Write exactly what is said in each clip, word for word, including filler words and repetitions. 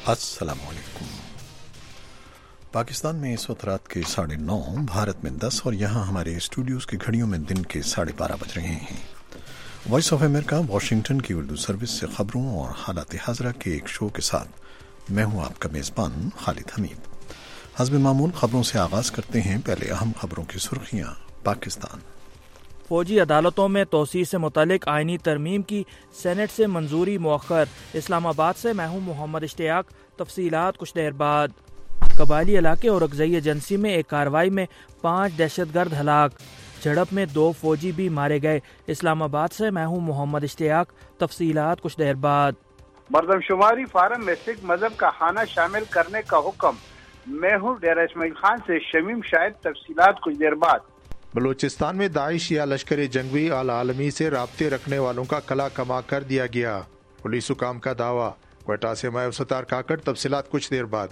अस्सलाम वालेकुम। पाकिस्तान में इस वक्त रात के साढ़े नौ, भारत में दस और यहाँ हमारे स्टूडियोज़ की घड़ियों में दिन के साढ़े बारह बज रहे हैं। वॉइस ऑफ अमेरिका वाशिंगटन की उर्दू सर्विस से खबरों और हालात हाज़रा के एक शो के साथ मैं हूँ आपका मेज़बान खालिद हमीद। हस्ब मामूल खबरों से आगाज़ करते हैं। पहले अहम खबरों की सुर्खियाँ। पाकिस्तान फौजी अदालतों में तोसी से मुतालिक आइनी तरमीम की सेनेट से मंजूरी मौखर। इस्लामाबाद से मैं हूँ मोहम्मद इश्तियाक। तफसीलात कुछ देर बाद। कबायली इलाके और अगज़ई एजेंसी में एक कार्रवाई में पाँच दहशतगर्द हलाक। झड़प में दो फौजी भी मारे गए। इस्लामाबाद से मैं हूँ मोहम्मद इश्तियाक। तफसीलात कुछ देर बाद। मरदमशुमारी फार्म में सिख मजहब का खाना शामिल करने का हुक्म। मैं हूँ डेरा इस्माइल खान से शमीम शाहिद। तफसीलात कुछ देर बाद। बलूचिस्तान में दाइश या लश्कर जंगवी आल आलमी से राब्ते रखने वालों का कला कमा कर दिया गया। पुलिस हुकाम का दावा। क्वेटा से मैं सतार काकड़। तफसीलात कुछ देर बाद।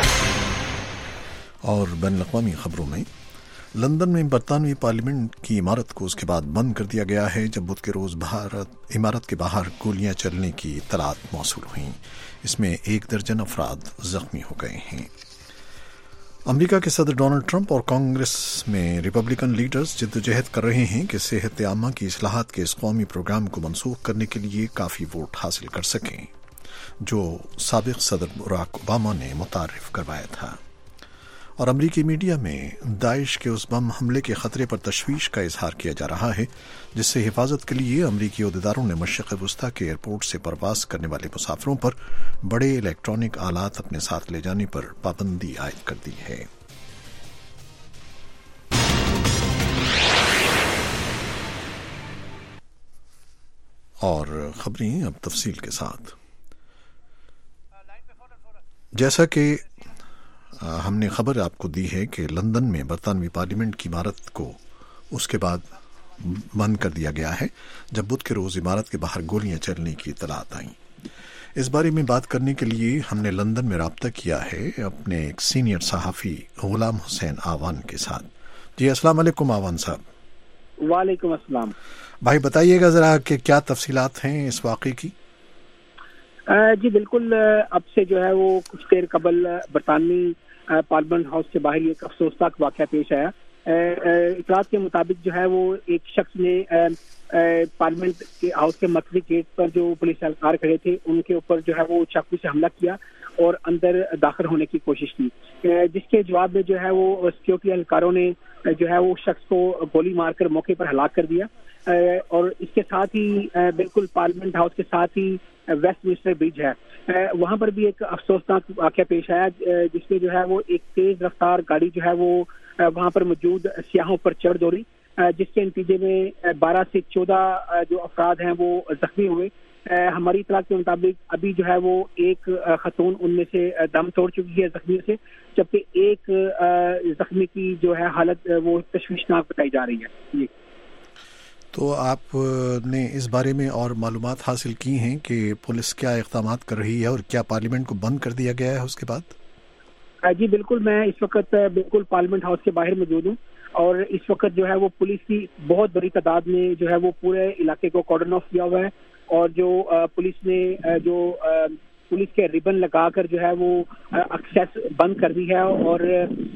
और बैन अक़वामी खबरों में लंदन में बरतानवी पार्लियामेंट की इमारत को उसके बाद बंद कर दिया गया है जब बुध के रोज़ भारत इमारत के बाहर गोलियां चलने की इत्तलात मौसूल हुई। इसमें एक दर्जन अफराद जख्मी हो गए हैं। अमेरिका के सदर डोनाल्ड ट्रंप और कांग्रेस में रिपब्लिकन लीडर्स जद्दोजहद कर रहे हैं कि सेहत आमा की इस्लाहात के इस कौमी प्रोग्राम को मनसूख करने के लिए काफ़ी वोट हासिल कर सकें, जो साबिक सदर बराक ओबामा ने मुतारिफ करवाया था। और अमरीकी मीडिया में दाइश के उस बम हमले के खतरे पर तशवीश का इजहार किया जा रहा है जिससे हिफाजत के लिए अमरीकी अहदेदारों ने मशरिक़ वस्ता के एयरपोर्ट से परवास करने वाले मुसाफिरों पर बड़े इलेक्ट्रॉनिक आलात अपने साथ ले जाने पर पाबंदी आयद कर दी है। और खबरें अब तफसील के साथ। जैसा कि हमने खबर आपको दी है कि लंदन में बरतानवी पार्लियामेंट की इमारत को उसके बाद बंद कर दिया गया है जब बुध के रोज़ इमारत के बाहर गोलियां चलने की इत्तलात आई। इस बारे में बात करने के लिए हमने लंदन में रब्ता किया है अपने एक सीनियर सहाफ़ी गुलाम हुसैन आवान के साथ। जी अस्सलाम वालेकुम आवान साहब। वालेकुम अस्सलाम। भाई बताइएगा ज़रा कि क्या तफसीलात हैं इस वाक़े की। जी बिल्कुल, अब से जो है वो कुछ देर कबल बरतानवी पार्लियामेंट हाउस के बाहर एक अफसोसनाक वाक़या पेश आया। इतलात के मुताबिक जो है वो एक शख्स ने पार्लियामेंट के हाउस के मरकज़ी गेट पर जो पुलिस एहलकार खड़े थे उनके ऊपर जो है वो चाकू से हमला किया और अंदर दाखिल होने की कोशिश की, जिसके जवाब में जो है वो सिक्योरिटी एहलकारों ने जो है वो शख्स को गोली मारकर मौके पर हलाक कर दिया। और इसके साथ ही बिल्कुल पार्लियामेंट हाउस के साथ ही वेस्ट मिनिस्टर ब्रिज है, वहां पर भी एक अफसोसनाक वाक़या पेश आया जिसमें जो है वो एक तेज रफ्तार गाड़ी जो है वो वहां पर मौजूद सियाहों पर चढ़ दौड़ी, जिसके नतीजे में बारह से चौदह जो अफराद हैं वो जख्मी हुए। हमारी इत्तला के मुताबिक अभी जो है वो एक खतून उनमें से दम तोड़ चुकी है जख्मी से, जबकि एक जख्मी की जो है हालत वो तशवीशनाक बताई जा रही है। जी तो आपने इस बारे में और मालूमात हासिल की हैं कि पुलिस क्या इक़दामात कर रही है और क्या पार्लियामेंट को बंद कर दिया गया है उसके बाद? जी बिल्कुल, मैं इस वक्त बिल्कुल पार्लियामेंट हाउस के बाहर मौजूद हूँ और इस वक्त जो है वो पुलिस की बहुत बड़ी तादाद में जो है वो पूरे इलाके को कॉर्डन ऑफ किया हुआ है और जो पुलिस ने जो पुलिस के रिबन लगाकर जो है वो एक्सेस बंद कर दी है और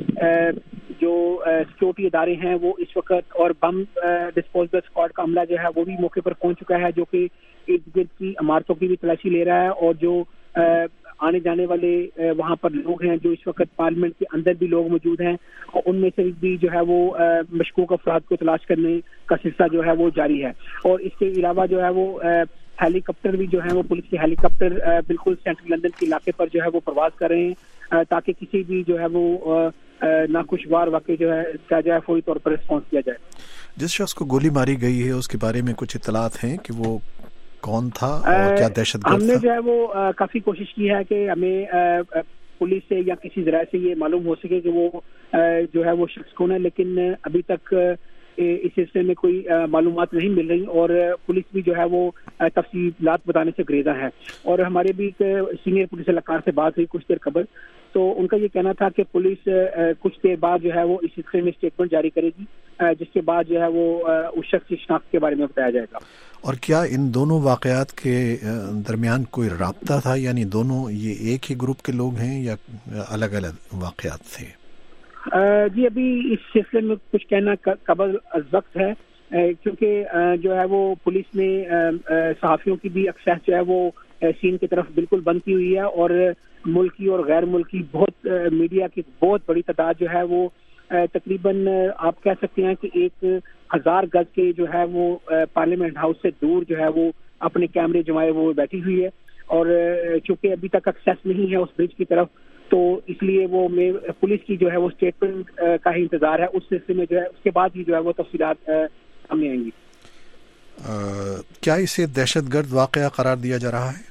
जो सिक्योरिटी इदारे हैं वो इस वक्त और बम डिस्पोजल स्क्वाड का अमला जो है वो भी मौके पर पहुंच चुका है, जो कि इर्द गिर्द की इमारतों की भी तलाशी ले रहा है और जो आने जाने वाले वहां पर लोग हैं जो इस वक्त पार्लियामेंट के अंदर भी लोग मौजूद हैं और उनमें से भी जो है वो मशकूक अफराद को तलाश करने का सिलसिला जो है वो जारी है। और इसके अलावा जो है वो हेलीकॉप्टर भी जो है वो पुलिस के हेलीकॉप्टर बिल्कुल सेंट्रल लंदन के इलाके पर जो है वो प्रवास कर रहे हैं ताकि किसी भी जो है वो नाखुशगवार वाक़े जो है क्या जाए फौरी तौर पर रिस्पॉन्स किया जाए। जिस शख्स को गोली मारी गई है उसके बारे में कुछ इत्तलात हैं कि वो कौन था और क्या दहशतगर्द था? हमने जो है वो आ, काफी कोशिश की है कि हमें आ, पुलिस से या किसी जराये से ये मालूम हो सके कि वो आ, जो है वो शख्स कौन है, लेकिन अभी तक इस सिलसिले में कोई मालूमात नहीं मिल रही और पुलिस भी जो है वो तफसीलात बताने से गुरेज़ा है। और हमारे भी सीनियर पुलिस एहलकार से बात हुई कुछ देर कबल, तो उनका ये कहना था कि पुलिस कुछ देर बाद जो है वो इस सिलसिले में स्टेटमेंट जारी करेगी جس کے بعد جو ہے وہ اس شخص کی شناخت کے بارے میں بتایا جائے گا۔ اور کیا ان دونوں واقعات کے درمیان کوئی رابطہ تھا، یعنی دونوں یہ ایک ہی گروپ کے لوگ ہیں یا الگ الگ واقعات تھے؟ جی ابھی اس سلسلے میں کچھ کہنا قبل از وقت ہے، کیونکہ جو ہے وہ پولیس نے صحافیوں کی بھی ایکسیس جو ہے وہ سین کی طرف بالکل بند کی ہوئی ہے، اور ملکی اور غیر ملکی بہت میڈیا کی بہت بڑی تعداد جو ہے وہ تقریباً آپ کہہ سکتے ہیں کہ ایک ہزار گز کے جو ہے وہ پارلیمنٹ ہاؤس سے دور جو ہے وہ اپنے کیمرے جمائے وہ بیٹھی ہوئی ہے، اور چونکہ ابھی تک ایکسیس نہیں ہے اس برج کی طرف، تو اس لیے وہ میں پولیس کی جو ہے وہ اسٹیٹمنٹ کا ہی انتظار ہے۔ اس سلسلے میں جو ہے اس کے بعد ہی جو ہے وہ تفصیلات سامنے آئیں گی۔ کیا اسے دہشت گرد واقعہ قرار دیا جا رہا ہے؟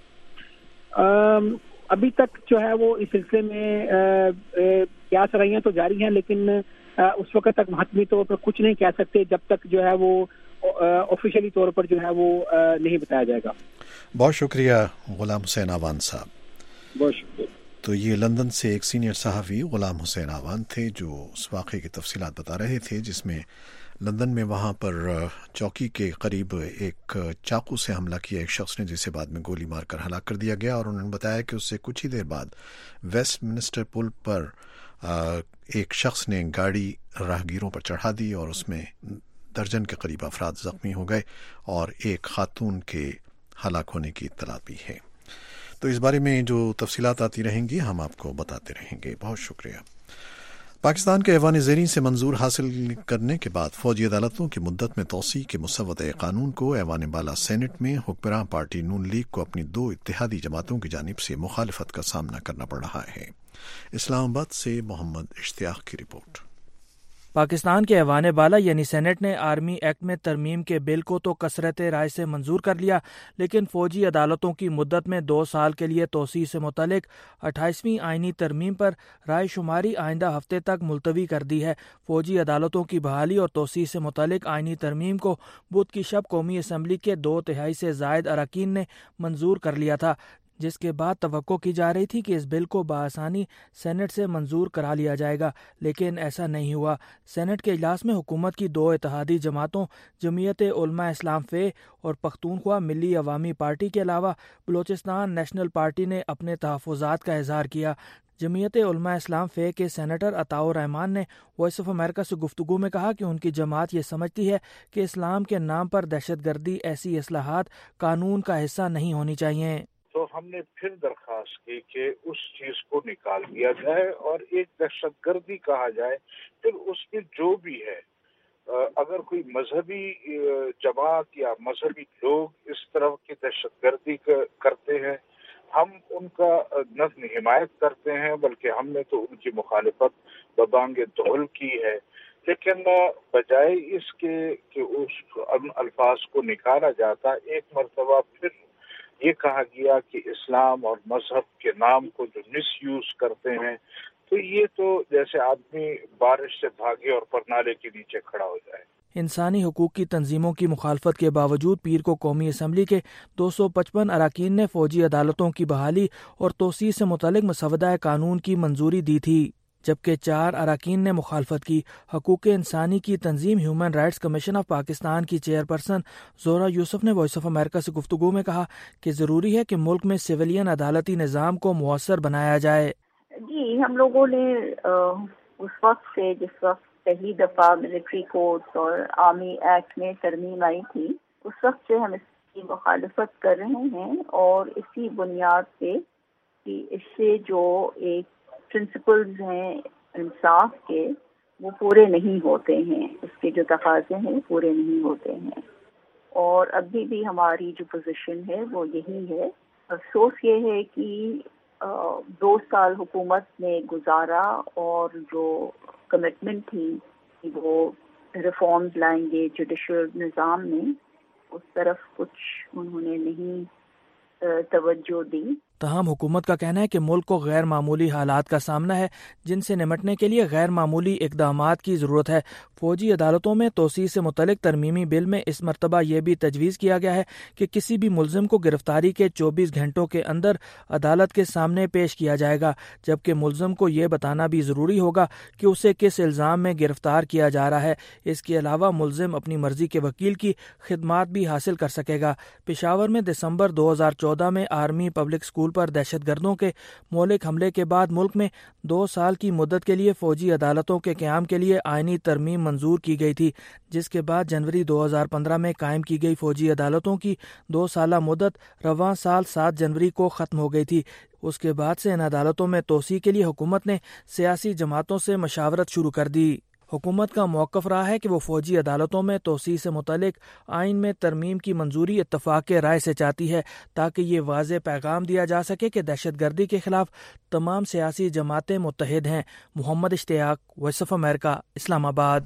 ابھی تک جو ہے وہ اس سلسلے میں کیا سرائیاں تو جاری ہیں، لیکن اس وقت تک حتمی طور پر کچھ نہیں کہہ سکتے جب تک جو ہے وہ آفیشیلی طور پر جو ہے وہ نہیں بتایا جائے گا۔ بہت شکریہ غلام حسین آوان صاحب۔ بہت شکریہ۔ تو یہ لندن سے ایک سینئر صحافی غلام حسین آوان تھے جو اس واقعے کی تفصیلات بتا رہے تھے، جس میں لندن میں وہاں پر چوکی کے قریب ایک چاقو سے حملہ کیا ایک شخص نے، جسے بعد میں گولی مار کر ہلاک کر دیا گیا، اور انہوں نے بتایا کہ اس سے کچھ ہی دیر بعد ویسٹ منسٹر پل پر ایک شخص نے گاڑی راہگیروں پر چڑھا دی اور اس میں درجن کے قریب افراد زخمی ہو گئے اور ایک خاتون کے ہلاک ہونے کی اطلاع بھی ہے۔ تو اس بارے میں جو تفصیلات آتی رہیں گی ہم آپ کو بتاتے رہیں گے۔ بہت شکریہ۔ پاکستان کے ایوان زیریں سے منظور حاصل کرنے کے بعد فوجی عدالتوں کی مدت میں توسیع کے مسودہ قانون کو ایوان بالا سینٹ میں حکمراں پارٹی نون لیگ کو اپنی دو اتحادی جماعتوں کی جانب سے مخالفت کا سامنا کرنا پڑ رہا ہے۔ اسلام آباد سے محمد اشتیاق کی رپورٹ۔ پاکستان کے ایوان بالا یعنی سینٹ نے آرمی ایکٹ میں ترمیم کے بل کو تو کثرت رائے سے منظور کر لیا، لیکن فوجی عدالتوں کی مدت میں دو سال کے لیے توسیع سے متعلق اٹھائیسویں آئینی ترمیم پر رائے شماری آئندہ ہفتے تک ملتوی کر دی ہے۔ فوجی عدالتوں کی بحالی اور توسیع سے متعلق آئینی ترمیم کو بدھ کی شب قومی اسمبلی کے دو تہائی سے زائد اراکین نے منظور کر لیا تھا، جس کے بعد توقع کی جا رہی تھی کہ اس بل کو بآسانی سینٹ سے منظور کرا لیا جائے گا، لیکن ایسا نہیں ہوا۔ سینٹ کے اجلاس میں حکومت کی دو اتحادی جماعتوں جمعیت علماء اسلام فے اور پختونخوا ملی عوامی پارٹی کے علاوہ بلوچستان نیشنل پارٹی نے اپنے تحفظات کا اظہار کیا۔ جمعیت علماء اسلام فے کے سینیٹر عطاء الرحمان نے وائس آف امریکہ سے گفتگو میں کہا کہ ان کی جماعت یہ سمجھتی ہے کہ اسلام کے نام پر دہشت گردی ایسی اصلاحات قانون کا حصہ نہیں ہونی چاہیے۔ تو ہم نے پھر درخواست کی کہ اس چیز کو نکال دیا جائے اور ایک دہشت گردی کہا جائے، پھر اس میں جو بھی ہے، اگر کوئی مذہبی جماعت یا مذہبی لوگ اس طرح کی دہشت گردی کرتے ہیں، ہم ان کا نہ حمایت کرتے ہیں بلکہ ہم نے تو ان کی مخالفت ببانگ دہل کی ہے، لیکن بجائے اس کے کہ اس الفاظ کو نکالا جاتا، ایک مرتبہ پھر یہ کہا گیا کہ اسلام اور مذہب کے نام کو جو مس یوز کرتے ہیں، تو یہ تو جیسے آدمی بارش سے بھاگے اور پرنالے کے نیچے کھڑا ہو جائے۔ انسانی حقوق کی تنظیموں کی مخالفت کے باوجود پیر کو قومی اسمبلی کے دو سو پچپن اراکین نے فوجی عدالتوں کی بحالی اور توسیع سے متعلق مسودہ قانون کی منظوری دی تھی، جبکہ چار اراکین نے مخالفت کی۔ حقوق انسانی کی تنظیم Human Rights Commission of Pakistan کی چیئرپرسن زہرہ یوسف نے وائس آف امریکہ سے گفتگو میں کہا کہ ضروری ہے کہ ملک میں سویلین عدالتی نظام کو مؤثر بنایا جائے۔ جی، ہم لوگوں نے اس وقت سے جس وقت پہلی دفعہ ملٹری کوڈز اور آرمی ایکٹ میں ترمیم آئی تھی، اس وقت سے ہم اس کی مخالفت کر رہے ہیں، اور اسی بنیاد پہ کہ اس سے جو ایک پرنسپلز ہیں انصاف کے وہ پورے نہیں ہوتے ہیں، اس کے جو تقاضے ہیں پورے نہیں ہوتے ہیں، اور ابھی بھی ہماری جو پوزیشن ہے وہ یہی ہے۔ افسوس یہ ہے کہ دو سال حکومت نے گزارا اور جو کمٹمنٹ تھی کہ وہ ریفارمز لائیں گے جوڈیشل نظام میں، اس طرف کچھ انہوں نے نہیں توجہ دی۔ تاہم حکومت کا کہنا ہے کہ ملک کو غیر معمولی حالات کا سامنا ہے جن سے نمٹنے کے لیے غیر معمولی اقدامات کی ضرورت ہے۔ فوجی عدالتوں میں توسیع سے متعلق ترمیمی بل میں اس مرتبہ یہ بھی تجویز کیا گیا ہے کہ کسی بھی ملزم کو گرفتاری کے چوبیس گھنٹوں کے اندر عدالت کے سامنے پیش کیا جائے گا، جبکہ ملزم کو یہ بتانا بھی ضروری ہوگا کہ اسے کس الزام میں گرفتار کیا جا رہا ہے۔ اس کے علاوہ ملزم اپنی مرضی کے وکیل کی خدمات بھی حاصل کر سکے گا۔ پشاور میں دسمبر دو ہزار چودہ میں آرمی پبلک اسکول پر دہشت گردوں کے مہلک حملے کے بعد ملک میں دو سال کی مدت کے لیے فوجی عدالتوں کے قیام کے لیے آئینی ترمیم منظور کی گئی تھی، جس کے بعد جنوری دو ہزار پندرہ میں قائم کی گئی فوجی عدالتوں کی دو سالہ مدت رواں سال سات جنوری کو ختم ہو گئی تھی۔ اس کے بعد سے ان عدالتوں میں توسیع کے لیے حکومت نے سیاسی جماعتوں سے مشاورت شروع کر دی۔ حکومت کا موقف رہا ہے کہ وہ فوجی عدالتوں میں توسیع سے متعلق آئین میں ترمیم کی منظوری اتفاق رائے سے چاہتی ہے، تاکہ یہ واضح پیغام دیا جا سکے کہ دہشت گردی کے خلاف تمام سیاسی جماعتیں متحد ہیں۔ محمد اشتیاق، وائس آف امریکہ، اسلام آباد۔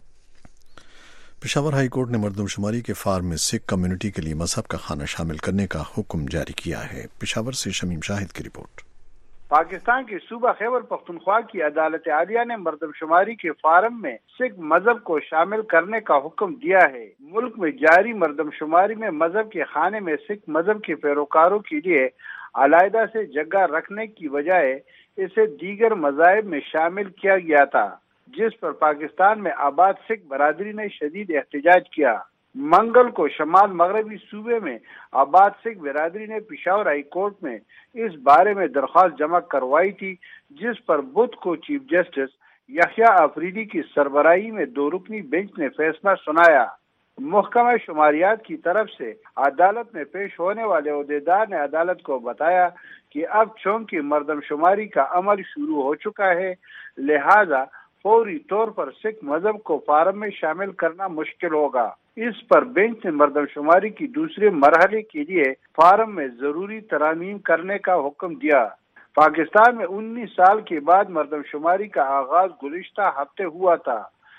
پشاور ہائی کورٹ نے مردم شماری کے فارم میں سکھ کمیونٹی کے لیے مذہب کا کھانا شامل کرنے کا حکم جاری کیا ہے۔ پشاور سے شمیم شاہد کی رپورٹ۔ پاکستان کے صوبہ خیبر پختونخوا کی عدالت عالیہ نے مردم شماری کے فارم میں سکھ مذہب کو شامل کرنے کا حکم دیا ہے۔ ملک میں جاری مردم شماری میں مذہب کے خانے میں سکھ مذہب کے پیروکاروں کے لیے علیحدہ سے جگہ رکھنے کی بجائے اسے دیگر مذاہب میں شامل کیا گیا تھا، جس پر پاکستان میں آباد سکھ برادری نے شدید احتجاج کیا۔ منگل کو شمال مغربی صوبے میں آباد سکھ برادری نے پشاور ہائی کورٹ میں اس بارے میں درخواست جمع کروائی تھی، جس پر بدھ کو چیف جسٹس یحییٰ آفریدی کی سربراہی میں دو رکنی بینچ نے فیصلہ سنایا۔ محکمہ شماریات کی طرف سے عدالت میں پیش ہونے والے عہدیدار نے عدالت کو بتایا کہ اب چونکہ مردم شماری کا عمل شروع ہو چکا ہے، لہذا فوری طور پر سکھ مذہب کو فارم میں شامل کرنا مشکل ہوگا۔ اس پر بینچ نے مردم شماری کی دوسرے مرحلے کے لیے فارم میں ضروری ترامیم کرنے کا حکم دیا۔ پاکستان میں انیس سال کے بعد مردم شماری کا آغاز گزشتہ ہفتے ہوا تھا،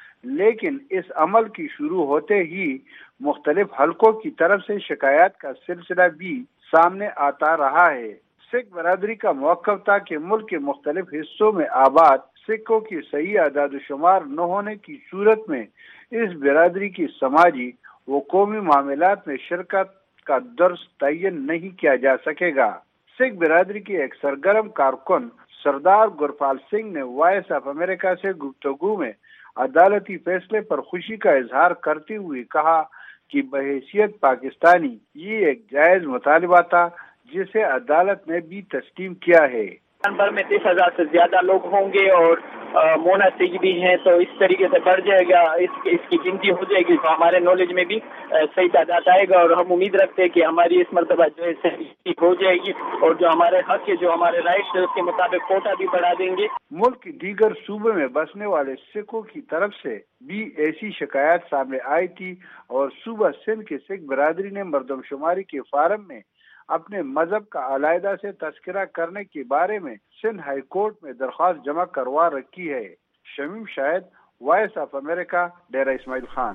لیکن اس عمل کی شروع ہوتے ہی مختلف حلقوں کی طرف سے شکایات کا سلسلہ بھی سامنے آتا رہا ہے۔ سکھ برادری کا موقف تھا کہ ملک کے مختلف حصوں میں آباد سکھوں کی صحیح اعداد و شمار نہ ہونے کی صورت میں اس برادری کی سماجی و قومی معاملات میں شرکت کا درس تعین نہیں کیا جا سکے گا۔ سکھ برادری کے ایک سرگرم کارکن سردار گرپال سنگھ نے وائس آف امریکہ سے گفتگو میں عدالتی فیصلے پر خوشی کا اظہار کرتے ہوئے کہا کہ بحیثیت پاکستانی یہ ایک جائز مطالبہ تھا جسے عدالت نے بھی تسلیم کیا ہے۔ بھر میں تیس ہزار سے زیادہ لوگ ہوں گے اور مونا سکھ بھی ہیں، تو اس طریقے سے بڑھ جائے گا، اس کی اس کی گنتی ہو جائے گی تو ہمارے نالج میں بھی صحیح تعداد آئے گا، اور ہم امید رکھتے ہیں کہ ہماری اس مرتبہ جو ہے صحیح ہو جائے گی، اور جو ہمارے حق ہے، جو ہمارے رائٹس ہے، اس کے مطابق کوٹا بھی بڑھا دیں گے۔ ملک کی دیگر صوبے میں بسنے والے سکھوں کی طرف سے بھی ایسی شکایات سامنے آئی تھی، اور صوبہ سندھ کے سکھ برادری نے مردم شماری کے فارم میں اپنے مذہب کا علیحدہ سے تذکرہ کرنے کے بارے میں سندھ ہائی کورٹ میں درخواست جمع کروا رکھی ہے۔ Shamim Shahid, Voice of America, Dera Ismail Khan.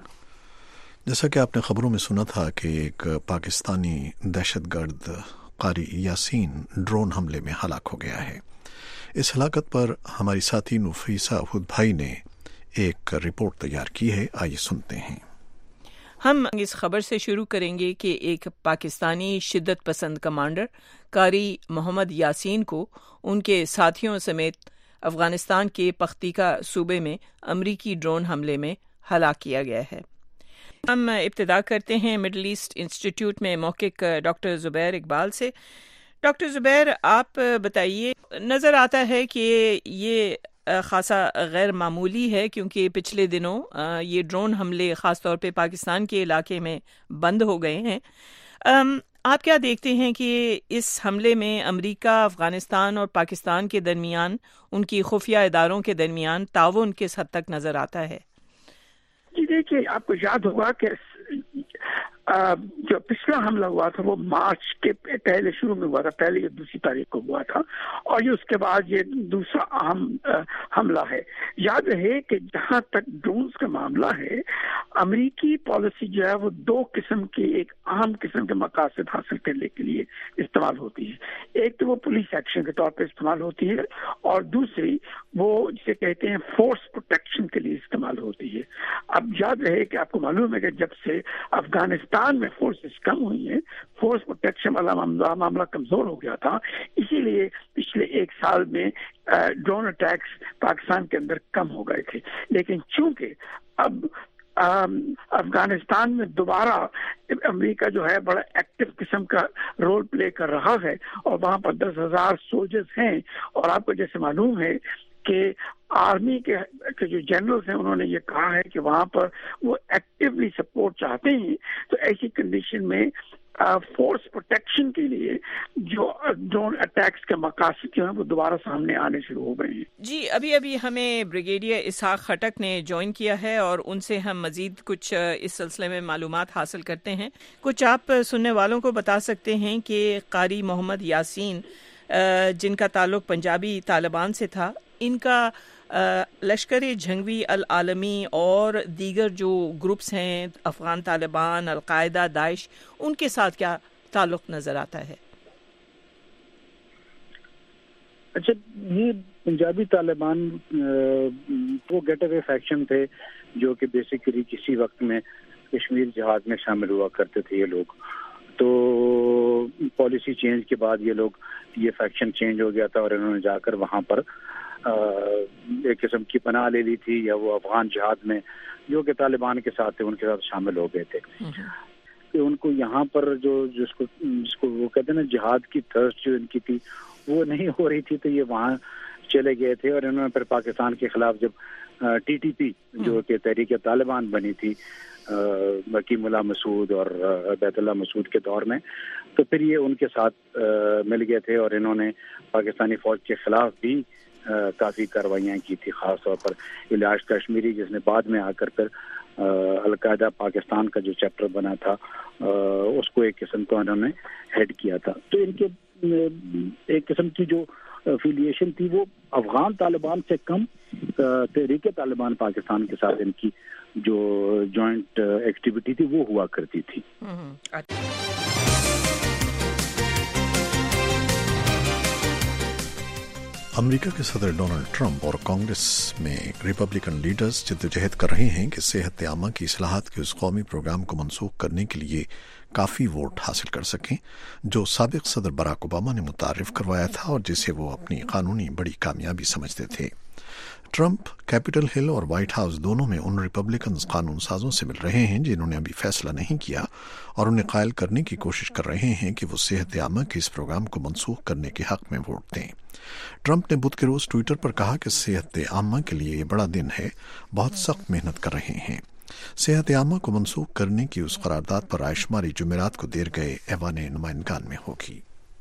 جیسا کہ آپ نے خبروں میں سنا تھا کہ ایک پاکستانی دہشت گرد قاری یاسین ڈرون حملے میں ہلاک ہو گیا ہے۔ اس ہلاکت پر ہماری ساتھی نفیسہ ہد بھائی نے ایک رپورٹ تیار کی ہے، آئیے سنتے ہیں۔ ہم اس خبر سے شروع کریں گے کہ ایک پاکستانی شدت پسند کمانڈر قاری محمد یاسین کو ان کے ساتھیوں سمیت افغانستان کے پختیکا صوبے میں امریکی ڈرون حملے میں ہلاک کیا گیا ہے۔ ہم ابتدا کرتے ہیں مڈل ایسٹ انسٹیٹیوٹ میں محقق ڈاکٹر زبیر اقبال سے۔ ڈاکٹر زبیر، آپ بتائیے، نظر آتا ہے کہ یہ خاصا غیر معمولی ہے کیونکہ پچھلے دنوں یہ ڈرون حملے خاص طور پہ پاکستان کے علاقے میں بند ہو گئے ہیں۔ آپ کیا دیکھتے ہیں کہ اس حملے میں امریکہ، افغانستان اور پاکستان کے درمیان، ان کی خفیہ اداروں کے درمیان تعاون کس حد تک نظر آتا ہے؟ جی دیکھیے، آپ کو یاد ہوگا کہ جو پچھلا حملہ ہوا تھا وہ مارچ کے پہلے شروع میں ہوا تھا، پہلے یہ دوسری تاریخ کو ہوا تھا، اور یہ اس کے بعد یہ دوسرا اہم حملہ ہے۔ یاد رہے کہ جہاں تک ڈرونز کا معاملہ ہے، امریکی پالیسی جو ہے وہ دو قسم کی ایک اہم قسم کے مقاصد حاصل کرنے کے لیے استعمال ہوتی ہے۔ ایک تو وہ پولیس ایکشن کے طور پہ استعمال ہوتی ہے، اور دوسری وہ جسے کہتے ہیں فورس پروٹیکشن کے لیے استعمال ہوتی ہے۔ اب یاد رہے کہ آپ کو معلوم ہے کہ جب سے افغانستان میں فورسز کم ہوئی ہیں، فورس پروٹیکشن والا معاملہ کمزور ہو گیا تھا، اسی لیے پچھلے ایک سال میں ڈرون اٹیکس پاکستان کے اندر کم ہو گئے تھے۔ لیکن چونکہ اب افغانستان میں دوبارہ امریکہ جو ہے بڑا ایکٹیو قسم کا رول پلے کر رہا ہے، اور وہاں پر دس ہزار سولجرز ہیں، اور آپ کو جیسے معلوم ہے کہ آرمی کے جو جنرلز ہیں انہوں نے یہ کہا ہے کہ وہاں پر وہ ایکٹیولی سپورٹ چاہتے ہیں، تو ایسی کنڈیشن میں فورس پروٹیکشن کے لیے جو ڈرون اٹیکس کے مقاصد جو ہیں وہ دوبارہ سامنے آنے شروع ہو گئے ہیں۔ جی ابھی ابھی ہمیں بریگیڈیئر اسحاق خٹک نے جوائن کیا ہے، اور ان سے ہم مزید کچھ اس سلسلے میں معلومات حاصل کرتے ہیں۔ کچھ آپ سننے والوں کو بتا سکتے ہیں کہ قاری محمد یاسین جن کا تعلق پنجابی طالبان سے تھا، ان کا لشکر جنگوی العالمی اور دیگر جو گروپس ہیں افغان طالبان، القاعدہ، داعش، ان کے ساتھ کیا تعلق نظر آتا ہے؟ اچھا، یہ پنجابی طالبان وہ گیٹ اوے فیکشن تھے جو کہ بیسیکلی کسی وقت میں کشمیر جہاد میں شامل ہوا کرتے تھے یہ لوگ۔ تو پالیسی چینج کے بعد یہ لوگ یہ فیکشن چینج ہو گیا تھا، اور انہوں نے جا کر وہاں پر ایک قسم کی پناہ لے لی تھی، یا وہ افغان جہاد میں جو کہ طالبان کے ساتھ تھے ان کے ساتھ شامل ہو گئے تھے۔ کہ ان کو یہاں پر جو جس کو جس کو وہ کہتے ہیں نا جہاد کی تھرسٹ جو ان کی تھی وہ نہیں ہو رہی تھی، تو یہ وہاں چلے گئے تھے، اور انہوں نے پھر پاکستان کے خلاف جب ٹی ٹی پی جو کہ تحریک طالبان بنی تھی مکی ملا مسعود اور بیت اللہ مسعود کے دور میں، تو پھر یہ ان کے ساتھ مل گئے تھے، اور انہوں نے پاکستانی فوج کے خلاف بھی کافی کاروائیاں کی تھی، خاص طور پر الیاس کشمیری جس نے بعد میں آ کر پھر القاعدہ پاکستان کا جو چیپٹر بنا تھا اس کو ایک قسم کا انہوں نے ہیڈ کیا تھا۔ تو ان کے ایک قسم کی جو افیلیشن تھی وہ افغان طالبان سے کم تحریک طالبان پاکستان کے ساتھ ان کی جو جوائنٹ ایکٹیویٹی تھی وہ ہوا کرتی تھی۔ امریکہ کے صدر ڈونلڈ ٹرمپ اور کانگریس میں ریپبلکن لیڈرز جدوجہد کر رہے ہیں کہ صحت عامہ کی اصلاحات کے اس قومی پروگرام کو منسوخ کرنے کے لیے کافی ووٹ حاصل کر سکیں جو سابق صدر براک اوباما نے متعارف کروایا تھا اور جسے وہ اپنی قانونی بڑی کامیابی سمجھتے تھے۔ ٹرمپ کیپٹل ہل اور وائٹ ہاؤس دونوں میں ان ریپبلکنز قانون سازوں سے مل رہے ہیں جنہوں نے ابھی فیصلہ نہیں کیا اور انہیں قائل کرنے کی کوشش کر رہے ہیں کہ وہ صحت عامہ کے اس پروگرام کو منسوخ کرنے کے حق میں ووٹ دیں۔ ٹرمپ نے بدھ کے روز ٹویٹر پر کہا کہ صحت عامہ کے لیے یہ بڑا دن ہے، بہت سخت محنت کر رہے ہیں۔ صحت عامہ کو منسوخ کرنے کی اس قرارداد پر رائے شماری جمعرات کو دیر گئے ایوان نمائندگان میں ہوگی۔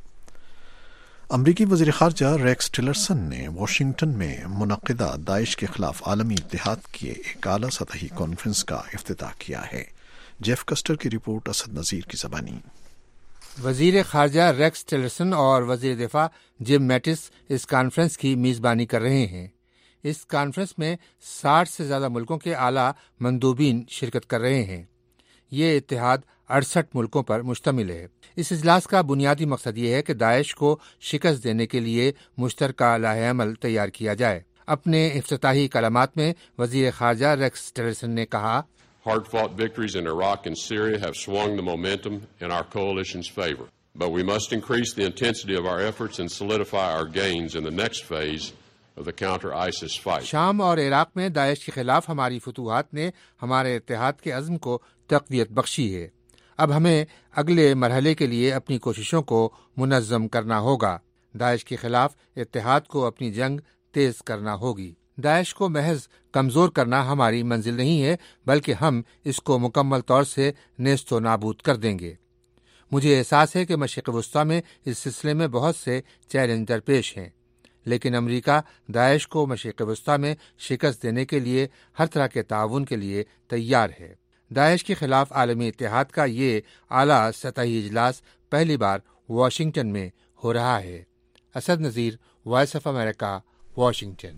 امریکی وزیر خارجہ ریکس ٹلرسن نے واشنگٹن میں منعقدہ داعش کے خلاف عالمی اتحاد کی ایک اعلیٰ سطحی کانفرنس کا افتتاح کیا ہے۔ جیف کسٹر کی رپورٹ، اسد نذیر کی زبانی۔ وزیر خارجہ ریکس ٹلرسن اور وزیر دفاع جم میٹس اس کانفرنس کی میزبانی کر رہے ہیں۔ اس کانفرنس میں ساٹھ سے زیادہ ملکوں کے اعلیٰ مندوبین شرکت کر رہے ہیں۔ یہ اتحاد اڑسٹھ ملکوں پر مشتمل ہے۔ اس اجلاس کا بنیادی مقصد یہ ہے کہ داعش کو شکست دینے کے لیے مشترکہ لاہ عمل تیار کیا جائے۔ اپنے افتتاحی کلمات میں وزیر خارجہ ریکس ٹلرسن نے کہا، Hard-fought victories in Iraq and Syria have swung the momentum in our coalition's favor, but we must increase the intensity of our efforts and solidify our gains in the next phase of the counter-ISIS fight. شام اور عراق میں داعش کے خلاف ہماری فتوحات نے ہمارے اتحاد کے عزم کو تقویت بخشی ہے۔ اب ہمیں اگلے مرحلے کے لیے اپنی کوششوں کو منظم کرنا ہوگا۔ داعش کے خلاف اتحاد کو اپنی جنگ تیز کرنا ہوگی۔ داعش کو محض کمزور کرنا ہماری منزل نہیں ہے، بلکہ ہم اس کو مکمل طور سے نیست و نابود کر دیں گے۔ مجھے احساس ہے کہ مشرق وسطیٰ میں اس سلسلے میں بہت سے چیلنج درپیش ہیں، لیکن امریکہ داعش کو مشرق وسطیٰ میں شکست دینے کے لیے ہر طرح کے تعاون کے لیے تیار ہے۔ داعش کے خلاف عالمی اتحاد کا یہ اعلیٰ سطحی اجلاس پہلی بار واشنگٹن میں ہو رہا ہے۔ Asad Nazir, Voice of America, Washington.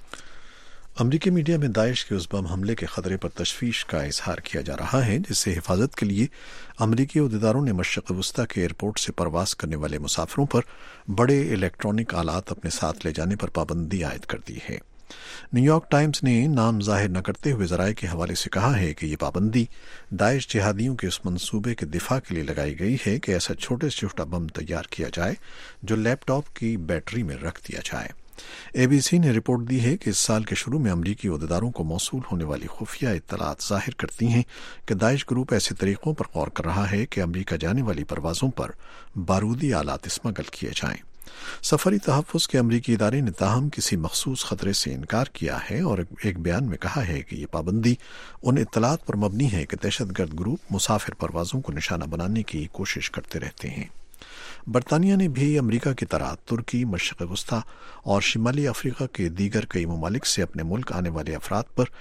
امریکی میڈیا میں داعش کے اس بم حملے کے خطرے پر تشویش کا اظہار کیا جا رہا ہے جس سے حفاظت کے لیے امریکی عہدیداروں نے مشرق وسطیٰ کے ایئرپورٹ سے پرواز کرنے والے مسافروں پر بڑے الیکٹرانک آلات اپنے ساتھ لے جانے پر پابندی عائد کر دی ہے۔ نیو یارک ٹائمز نے نام ظاہر نہ کرتے ہوئے ذرائع کے حوالے سے کہا ہے کہ یہ پابندی داعش جہادیوں کے اس منصوبے کے دفاع کے لیے لگائی گئی ہے کہ ایسا چھوٹے سے چھوٹا بم تیار کیا جائے جو لیپ ٹاپ کی بیٹری میں رکھ دیا جائے۔ اے بی سی نے رپورٹ دی ہے کہ اس سال کے شروع میں امریکی عہدیداروں کو موصول ہونے والی خفیہ اطلاعات ظاہر کرتی ہیں کہ داعش گروپ ایسے طریقوں پر غور کر رہا ہے کہ امریکہ جانے والی پروازوں پر بارودی آلات اسمگل کیے جائیں۔ سفری تحفظ کے امریکی ادارے نے تاہم کسی مخصوص خطرے سے انکار کیا ہے اور ایک بیان میں کہا ہے کہ یہ پابندی ان اطلاعات پر مبنی ہے کہ دہشت گرد گروپ مسافر پروازوں کو نشانہ بنانے کی کوشش کرتے رہتے ہیں۔ برطانیہ نے بھی امریکہ کی طرح ترکی، مشرق وسطیٰ اور شمالی افریقہ کے دیگر کئی ممالک سے اپنے ملک آنے والے افراد پر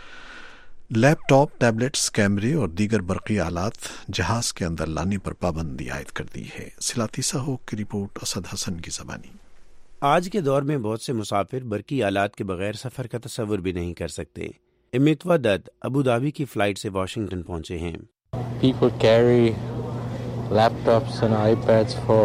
لیپ ٹاپ، ٹیبلٹس، کیمرے اور دیگر برقی آلات جہاز کے اندر لانے پر پابندی عائد کر دی ہے۔ سلاتی سہوک کی رپورٹ، اسد حسن کی زبانی۔ آج کے دور میں بہت سے مسافر برقی آلات کے بغیر سفر کا تصور بھی نہیں کر سکتے۔ امیتوا دت ابو ظہبی کی فلائٹ سے واشنگٹن پہنچے ہیں۔ People carry laptops and iPads for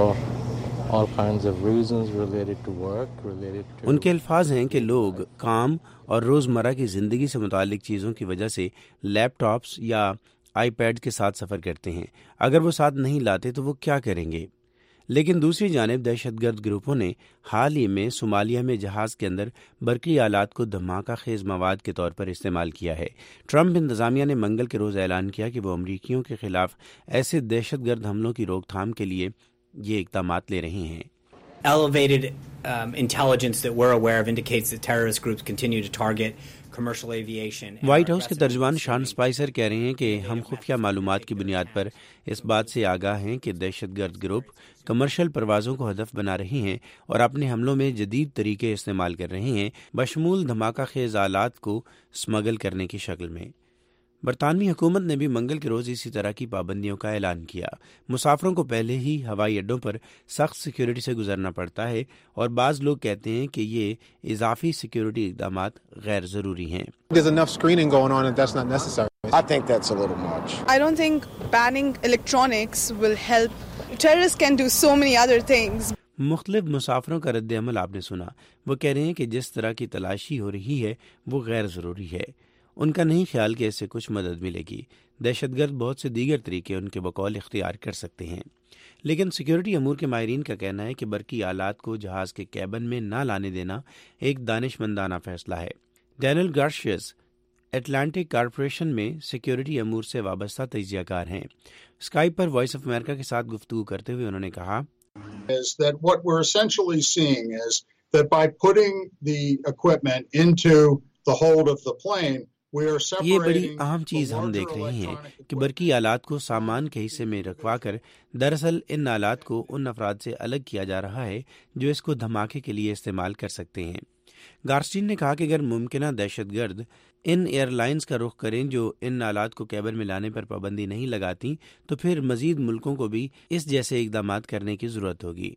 all kinds of reasons related to work, related to... ان کے الفاظ ہیں کہ لوگ کام اور روزمرہ کی زندگی سے متعلق چیزوں کی وجہ سے لیپ ٹاپس یا آئی پیڈ کے ساتھ سفر کرتے ہیں۔ اگر وہ ساتھ نہیں لاتے تو وہ کیا کریں گے؟ لیکن دوسری جانب دہشت گرد گروپوں نے حال ہی میں صومالیہ میں جہاز کے اندر برقی آلات کو دھماکہ خیز مواد کے طور پر استعمال کیا ہے۔ ٹرمپ انتظامیہ نے منگل کے روز اعلان کیا کہ وہ امریکیوں کے خلاف ایسے دہشت گرد حملوں کی روک تھام کے لیے یہ اقدامات لے رہے ہیں۔ Elevated um, intelligence that we're aware of indicates that terrorist groups continue to target commercial aviation. White House کے ترجمان شان اسپائسر کہہ رہے ہیں کہ ہم خفیہ معلومات کی بنیاد پر اس بات سے آگاہ ہیں کہ دہشت گرد گروپ کمرشل پروازوں کو ہدف بنا رہے ہیں اور اپنے حملوں میں جدید طریقے استعمال کر رہے ہیں، بشمول دھماکہ خیز آلات کو اسمگل کرنے کی شکل میں۔ برطانوی حکومت نے بھی منگل کے روز اسی طرح کی پابندیوں کا اعلان کیا۔ مسافروں کو پہلے ہی ہوائی اڈوں پر سخت سیکیورٹی سے گزرنا پڑتا ہے اور بعض لوگ کہتے ہیں کہ یہ اضافی سیکیورٹی اقدامات غیر ضروری ہیں۔ There's enough screening going on and that's not necessary. I think that's a little much. I don't think banning electronics will help. Terrorists can do so many other things. مختلف مسافروں کا رد عمل آپ نے سنا۔ وہ کہہ رہے ہیں کہ جس طرح کی تلاشی ہو رہی ہے وہ غیر ضروری ہے۔ ان کا نہیں خیال کہ اس سے کچھ مدد ملے گی۔ دہشت گرد بہت سے دیگر طریقے ان کے بقول اختیار کر سکتے ہیں، لیکن سیکیورٹی امور کے ماہرین کا کہنا ہے کہ برقی آلات کو جہاز کے کیبن میں نہ لانے دینا ایک دانش مندانہ فیصلہ ہے۔ ڈینیل گارشیس اٹلانٹک کارپوریشن میں سیکیورٹی امور سے وابستہ تجزیہ کار ہیں۔ اسکائپ پر وائس آف امریکہ کے ساتھ گفتگو کرتے ہوئے انہوں نے کہا is that what we're essentially seeing is that by putting the equipment into the hold of the plane we are separating. یہ بڑی اہم چیز ہم دیکھ رہے ہیں کہ برقی آلات کو سامان کے حصے میں رکھوا کر دراصل ان آلات کو ان افراد سے الگ کیا جا رہا ہے جو اس کو دھماکے کے لیے استعمال کر سکتے ہیں۔ گارسٹین نے کہا کہ اگر ممکنہ دہشت گرد ان ایئر لائنز کا رخ کریں جو ان آلات کو کیبن میں لانے پر پابندی نہیں لگاتی تو پھر مزید ملکوں کو بھی اس جیسے اقدامات کرنے کی ضرورت ہوگی۔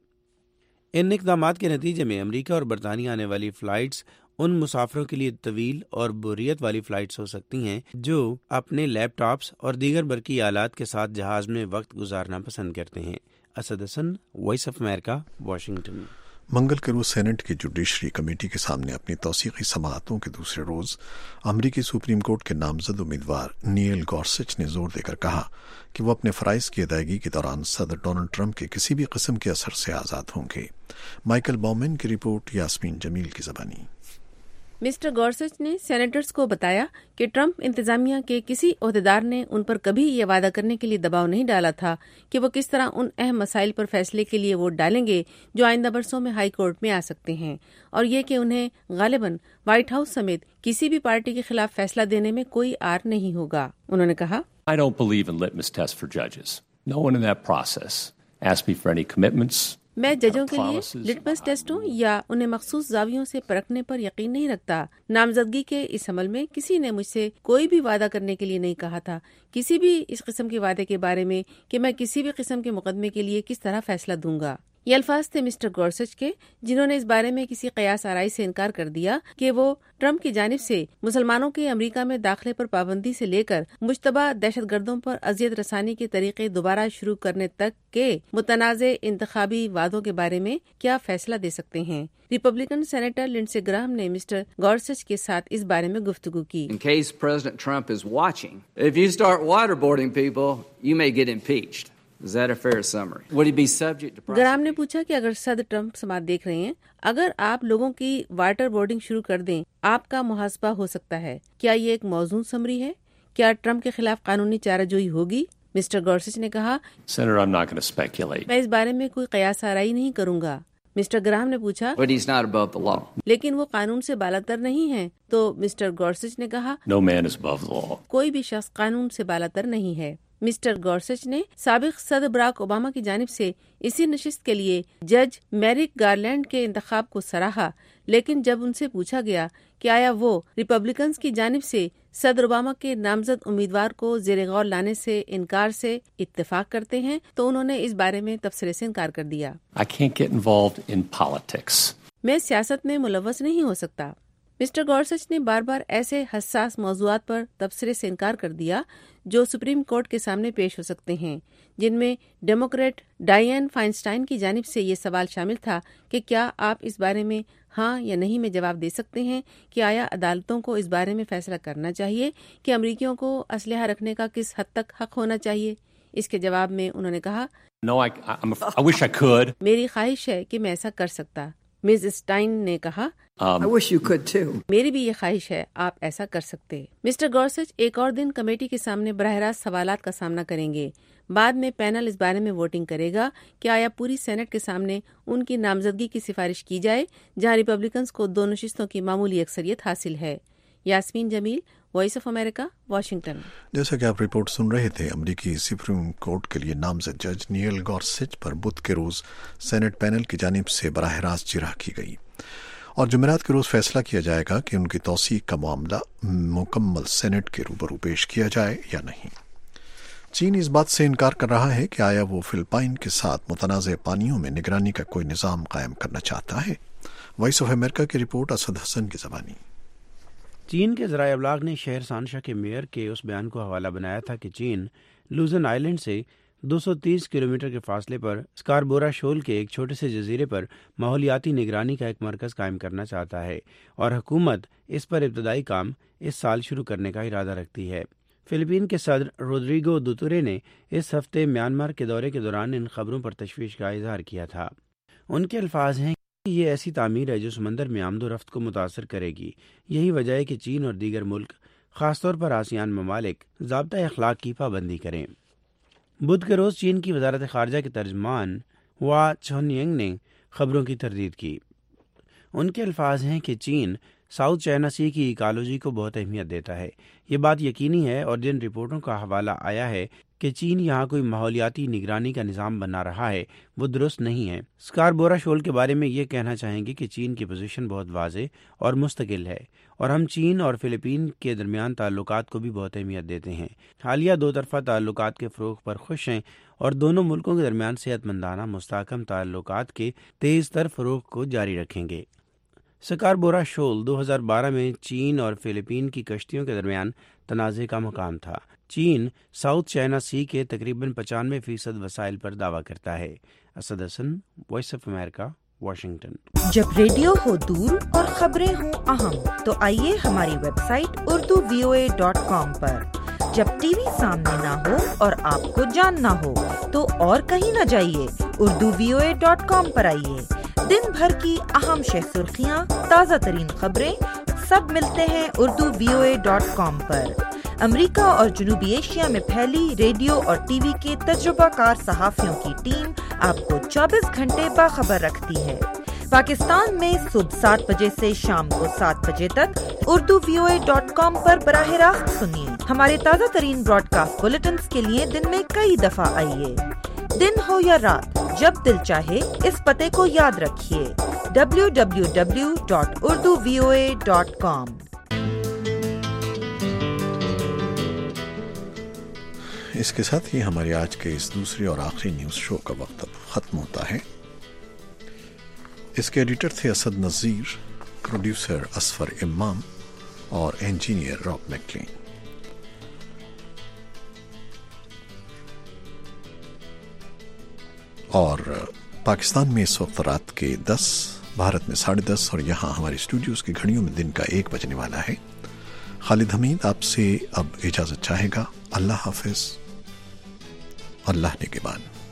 ان اقدامات کے نتیجے میں امریکہ اور برطانیہ آنے والی فلائٹس ان مسافروں کے لیے طویل اور بوریت والی فلائٹس ہو سکتی ہیں جو اپنے لیپ ٹاپس اور دیگر برقی آلات کے ساتھ جہاز میں وقت گزارنا پسند کرتے ہیں۔ Asad Hasan, Voice of America, Washington. منگل کے روز سینٹ کی جوڈیشری کمیٹی کے سامنے اپنی توثیقی سماعتوں کے دوسرے روز امریکی سپریم کورٹ کے نامزد امیدوار نیل گورسچ نے زور دے کر کہا کہ وہ اپنے فرائض کی ادائیگی کے دوران صدر ڈونلڈ ٹرمپ کے کسی بھی قسم کے اثر سے آزاد ہوں گے۔ مائیکل باؤمن کی رپورٹ، یاسمین جمیل کی زبانی۔ مسٹر گورسچ نے سینیٹرز کو بتایا کہ ٹرمپ انتظامیہ کے کسی عہدیدار نے ان پر کبھی یہ وعدہ کرنے کے لیے دباؤ نہیں ڈالا تھا کہ وہ کس طرح ان اہم مسائل پر فیصلے کے لیے ووٹ ڈالیں گے جو آئندہ برسوں میں ہائی کورٹ میں آ سکتے ہیں، اور یہ کہ انہیں غالباً وائٹ ہاؤس سمیت کسی بھی پارٹی کے خلاف فیصلہ دینے میں کوئی آر نہیں ہوگا۔ انہوں نے کہا I don't believe in litmus tests for judges. No one in that process asked me for any commitments. میں ججوں کے لیے لٹمس ٹیسٹوں یا انہیں مخصوص زاویوں سے پرکھنے پر یقین نہیں رکھتا. نامزدگی کے اس عمل میں کسی نے مجھ سے کوئی بھی وعدہ کرنے کے لیے نہیں کہا تھا، کسی بھی اس قسم کے وعدے کے بارے میں کہ میں کسی بھی قسم کے مقدمے کے لیے کس طرح فیصلہ دوں گا. یہ الفاظ تھے مسٹر گورسچ کے، جنہوں نے اس بارے میں کسی قیاس آرائی سے انکار کر دیا کہ وہ ٹرمپ کی جانب سے مسلمانوں کے امریکہ میں داخلے پر پابندی سے لے کر مشتبہ دہشت گردوں پر اذیت رسانی کے طریقے دوبارہ شروع کرنے تک کے متنازع انتخابی وعدوں کے بارے میں کیا فیصلہ دے سکتے ہیں. ریپبلکن سینیٹر لنڈسے گراہم نے مسٹر گورسچ کے ساتھ اس بارے میں گفتگو کی. In case President Trump is watching, if you start waterboarding people, you may get impeached. Is that a fair summary? Would he be subject to prosecution? Graham نے پوچھا کہ اگر صدر ٹرمپ سماعت دیکھ رہے ہیں، اگر آپ لوگوں کی واٹر بورڈنگ شروع کر دیں، آپ کا محاسبہ ہو سکتا ہے. کیا یہ ایک موزون سمری ہے؟ کیا ٹرمپ کے خلاف قانونی چارہ جوئی ہوگی؟ مسٹر گورسچ نے کہا، Senator, I'm not going to speculate. میں اس بارے میں کوئی قیاس آرائی نہیں کروں گا. مسٹر گراہم نے پوچھا، But he's not above the law. لیکن وہ قانون سے بالاتر نہیں ہے. تو مسٹر گورسچ نے کہا، No man is above the law. کوئی بھی شخص قانون سے بالاتر نہیں ہے. مسٹر گورسچ نے سابق صدر براک اوباما کی جانب سے اسی نشست کے لیے جج میرک گارلینڈ کے انتخاب کو سراہا، لیکن جب ان سے پوچھا گیا کہ آیا وہ ریپبلکنز کی جانب سے صدر اوباما کے نامزد امیدوار کو زیر غور لانے سے انکار سے اتفاق کرتے ہیں، تو انہوں نے اس بارے میں تبصرے سے انکار کر دیا. I can't get involved in politics. میں سیاست میں ملوث نہیں ہو سکتا. مسٹر گورسچ نے بار بار ایسے حساس موضوعات پر تبصرے سے انکار کر دیا جو سپریم کورٹ کے سامنے پیش ہو سکتے ہیں، جن میں ڈیموکریٹ ڈائین فائنسٹائن کی جانب سے یہ سوال شامل تھا کہ کیا آپ اس بارے میں ہاں یا نہیں میں جواب دے سکتے ہیں کہ آیا عدالتوں کو اس بارے میں فیصلہ کرنا چاہیے کہ امریکیوں کو اسلحہ رکھنے کا کس حد تک حق ہونا چاہیے. اس کے جواب میں انہوں نے کہا، No, I, I'm, I wish I could. میری خواہش ہے کہ میں ایسا کر سکتا. مز اسٹائن نے کہا، Um, I wish you could too. میری بھی یہ خواہش ہے آپ ایسا کر سکتے. مسٹر گورسچ ایک اور دن کمیٹی کے سامنے براہ راست سوالات کا سامنا کریں گے. بعد میں پینل اس بارے میں ووٹنگ کرے گا کہ آیا پوری سینٹ کے سامنے ان کی نامزدگی کی سفارش کی جائے، جہاں ریپبلکنز کو دو نشستوں کی معمولی اکثریت حاصل ہے. Yasmin Jamil, Voice of America, Washington. جیسا کہ آپ رپورٹ سن رہے تھے، امریکی سپریم کورٹ کے لیے نامزد جج نیل گورسچ پر بدھ کے روز سینٹ پینل کی جانب سے براہ راست جرح کی گئی اور جمعرات کے روز فیصلہ کیا جائے گا کہ ان کی توثیق کا معاملہ مکمل سینٹ کے روبرو پیش کیا جائے یا نہیں. چین اس بات سے انکار کر رہا ہے کہ آیا وہ فلپائن کے ساتھ متنازع پانیوں میں نگرانی کا کوئی نظام قائم کرنا چاہتا ہے. وائس آف امریکہ کی رپورٹ اسد حسن کی زبانی. چین کے ذرائع ابلاغ نے شہر سانشا کے میئر کے اس بیان کو حوالہ بنایا تھا کہ چین لوزن آئی لینڈ سے دو سو تیس کلومیٹر کے فاصلے پر اسکاربورا شول کے ایک چھوٹے سے جزیرے پر ماحولیاتی نگرانی کا ایک مرکز قائم کرنا چاہتا ہے اور حکومت اس پر ابتدائی کام اس سال شروع کرنے کا ارادہ رکھتی ہے. فلپین کے صدر روڈریگو دوتورے نے اس ہفتے میانمار کے دورے کے دوران ان خبروں پر تشویش کا اظہار کیا تھا. ان کے الفاظ ہیں کہ یہ ایسی تعمیر ہے جو سمندر میں آمد و رفت کو متاثر کرے گی. یہی وجہ ہے کہ چین اور دیگر ملک، خاص طور پر آسیان ممالک، ضابطۂ اخلاق کی پابندی کریں. بدھ کے روز چین کی وزارت خارجہ کے ترجمان ہوا چونینگ نے خبروں کی تردید کی. ان کے الفاظ ہیں کہ چین ساؤتھ چائنا سی کی ایکالوجی کو بہت اہمیت دیتا ہے. یہ بات یقینی ہے اور جن رپورٹوں کا حوالہ آیا ہے کہ چین یہاں کوئی ماحولیاتی نگرانی کا نظام بنا رہا ہے وہ درست نہیں ہے. اسکاربورا شول کے بارے میں یہ کہنا چاہیں گے کہ چین کی پوزیشن بہت واضح اور مستقل ہے اور ہم چین اور فلپین کے درمیان تعلقات کو بھی بہت اہمیت دیتے ہیں. حالیہ دو طرفہ تعلقات کے فروغ پر خوش ہیں اور دونوں ملکوں کے درمیان صحت مندانہ مستحکم تعلقات کے تیز تر فروغ کو جاری رکھیں گے. اسکاربورا شول دو ہزار بارہ میں چین اور فلپین کی کشتیوں کے درمیان تنازع کا مقام تھا. چین ساؤتھ چائنا سی کے تقریباً پچانوے فیصد وسائل پر دعویٰ کرتا ہے. Asad Hasan, Voice of America, Washington. جب ریڈیو ہو دور اور خبریں ہوں اہم تو آئیے ہماری website Urdu V O A dot com پر. جب ٹی وی سامنے نہ ہو اور آپ کو جاننا ہو تو اور کہیں نہ جائیے، Urdu V O A dot com پر آئیے. دن بھر کی اہم شہ سرخیاں، تازہ ترین خبریں سب ملتے ہیں Urdu V O A dot com پر. امریکہ اور جنوبی ایشیا میں پھیلی ریڈیو اور ٹی وی کے تجربہ کار صحافیوں کی ٹیم آپ کو چوبیس گھنٹے باخبر رکھتی ہے. پاکستان میں صبح سات بجے سے شام کو سات بجے تک Urdu V O A dot com پر براہ راست سنیے. ہمارے تازہ ترین براڈ کاسٹ بلیٹنز کے لیے دن میں کئی دفعہ آئیے. دن ہو یا رات، جب دل چاہے اس پتے کو یاد رکھیے W W W dot Urdu V O A dot com. اس کے ساتھ ہی ہمارے آج کے اس دوسرے اور آخری نیوز شو کا وقت اب ختم ہوتا ہے۔ اس کے ایڈیٹر تھے اسد نذیر، پروڈیوسر اسفر امام اور انجینئر راک میکلین۔ اور پاکستان میں اس وقت رات کے دس، بھارت میں ساڑھے دس، اور یہاں ہمارے اسٹوڈیوز کی گھڑیوں میں دن کا ایک بجنے والا ہے۔ خالد حمید آپ سے اب اجازت چاہے گا۔ اللہ حافظ، اللہ نگہبان۔